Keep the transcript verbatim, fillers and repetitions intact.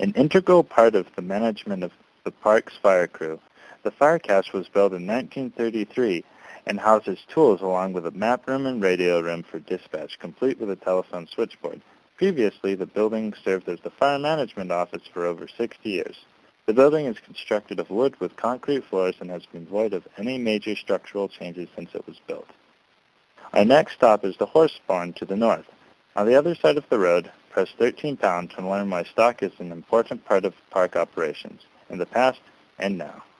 An integral part of the management of the park's fire crew, the fire cache was built in nineteen thirty-three and houses tools along with a map room and radio room for dispatch, complete with a telephone switchboard. Previously, the building served as the fire management office for over sixty years. The building is constructed of wood with concrete floors and has been void of any major structural changes since it was built. Our next stop is the horse barn to the north. On the other side of the road, press thirteen pound to learn why stock is an important part of park operations, in the past and now.